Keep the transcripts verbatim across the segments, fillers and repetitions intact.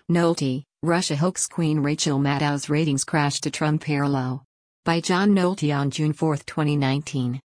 Nolte, Russia hoax queen Rachel Maddow's ratings crashed to Trump-era low. By John Nolte on June fourth, twenty nineteen.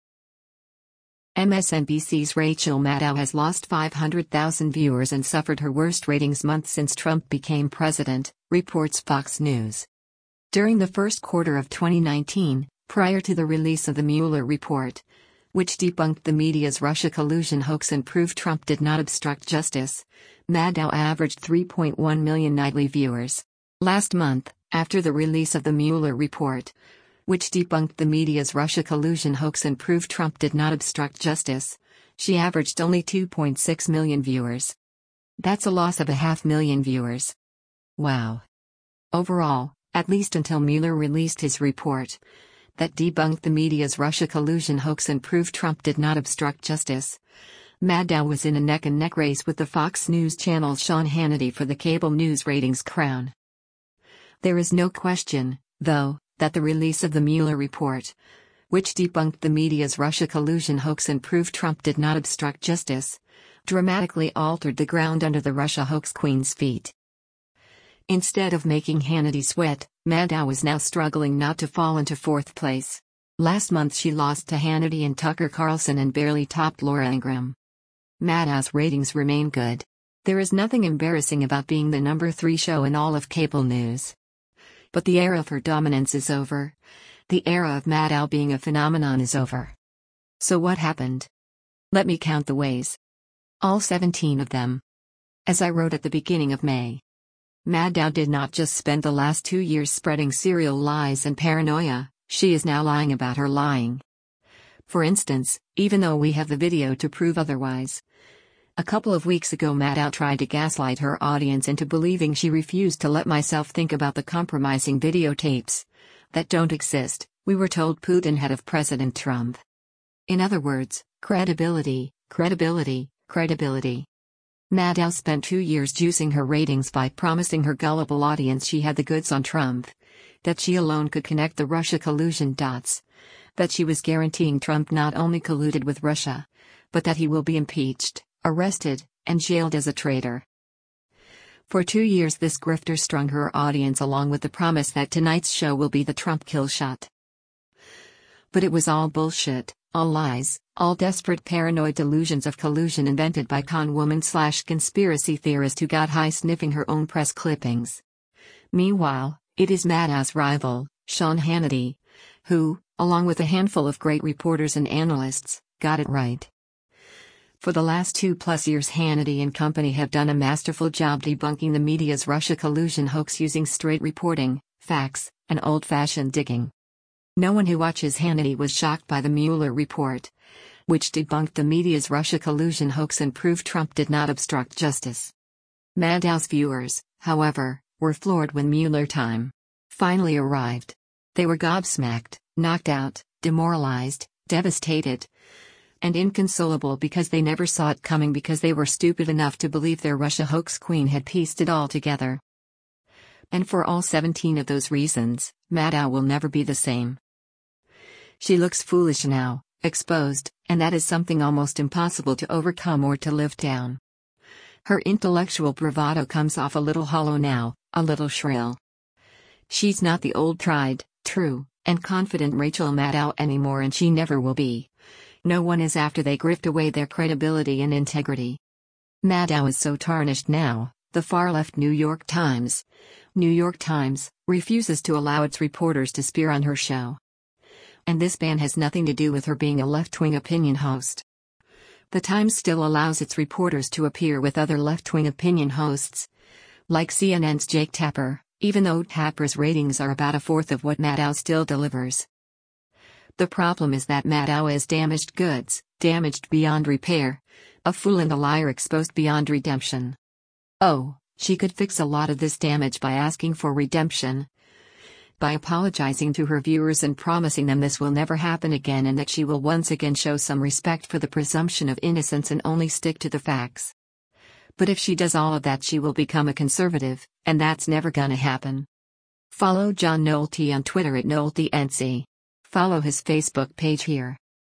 M S N B C's Rachel Maddow has lost five hundred thousand viewers and suffered her worst ratings month since Trump became president, reports Fox News. During the first quarter of twenty nineteen, prior to the release of the Mueller report, which debunked the media's Russia collusion hoax and proved Trump did not obstruct justice, Maddow averaged three point one million nightly viewers. Last month, after the release of the Mueller report, which debunked the media's Russia collusion hoax and proved Trump did not obstruct justice, she averaged only two point six million viewers. That's a loss of a half million viewers. Wow. Overall, at least until Mueller released his report that debunked the media's Russia collusion hoax and proved Trump did not obstruct justice, Maddow was in a neck-and-neck race with the Fox News Channel's Sean Hannity for the cable news ratings crown. There is no question, though, that the release of the Mueller report, which debunked the media's Russia collusion hoax and proved Trump did not obstruct justice, dramatically altered the ground under the Russia hoax queen's feet. Instead of making Hannity sweat, Maddow is now struggling not to fall into fourth place. Last month she lost to Hannity and Tucker Carlson and barely topped Laura Ingraham. Maddow's ratings remain good. There is nothing embarrassing about being the number three show in all of cable news. But the era of her dominance is over. The era of Maddow being a phenomenon is over. So what happened? Let me count the ways. All seventeen of them. As I wrote at the beginning of May, Maddow did not just spend the last two years spreading serial lies and paranoia, she is now lying about her lying. For instance, even though we have the video to prove otherwise, a couple of weeks ago Maddow tried to gaslight her audience into believing she refused to let myself think about the compromising videotapes that don't exist. We were told Putin had of President Trump. In other words, credibility, credibility, credibility. Maddow spent two years juicing her ratings by promising her gullible audience she had the goods on Trump, that she alone could connect the Russia collusion dots, that she was guaranteeing Trump not only colluded with Russia, but that he will be impeached, arrested, and jailed as a traitor. For two years this grifter strung her audience along with the promise that tonight's show will be the Trump kill shot. But it was all bullshit, all lies, all desperate paranoid delusions of collusion invented by con woman slash conspiracy theorist who got high sniffing her own press clippings. Meanwhile, it is Maddow's rival, Sean Hannity, who, along with a handful of great reporters and analysts, got it right. For the last two-plus years Hannity and company have done a masterful job debunking the media's Russia collusion hoax using straight reporting, facts, and old-fashioned digging. No one who watches Hannity was shocked by the Mueller report, which debunked the media's Russia collusion hoax and proved Trump did not obstruct justice. Maddow's viewers, however, were floored when Mueller time finally arrived. They were gobsmacked, knocked out, demoralized, devastated, and inconsolable because they never saw it coming because they were stupid enough to believe their Russia hoax queen had pieced it all together. And for all seventeen of those reasons, Maddow will never be the same. She looks foolish now, exposed, and that is something almost impossible to overcome or to live down. Her intellectual bravado comes off a little hollow now, a little shrill. She's not the old tried, true, and confident Rachel Maddow anymore, and she never will be. No one is after they grift away their credibility and integrity. Maddow is so tarnished now, the far-left New York Times, New York Times, refuses to allow its reporters to spear on her show. And this ban has nothing to do with her being a left-wing opinion host. The Times still allows its reporters to appear with other left-wing opinion hosts, like C N N's Jake Tapper, even though Tapper's ratings are about a fourth of what Maddow still delivers. The problem is that Maddow is damaged goods, damaged beyond repair, a fool and a liar exposed beyond redemption. Oh, she could fix a lot of this damage by asking for redemption, by apologizing to her viewers and promising them this will never happen again and that she will once again show some respect for the presumption of innocence and only stick to the facts. But if she does all of that she will become a conservative, and that's never gonna happen. Follow John Nolte on Twitter at NolteNC. Follow his Facebook page here.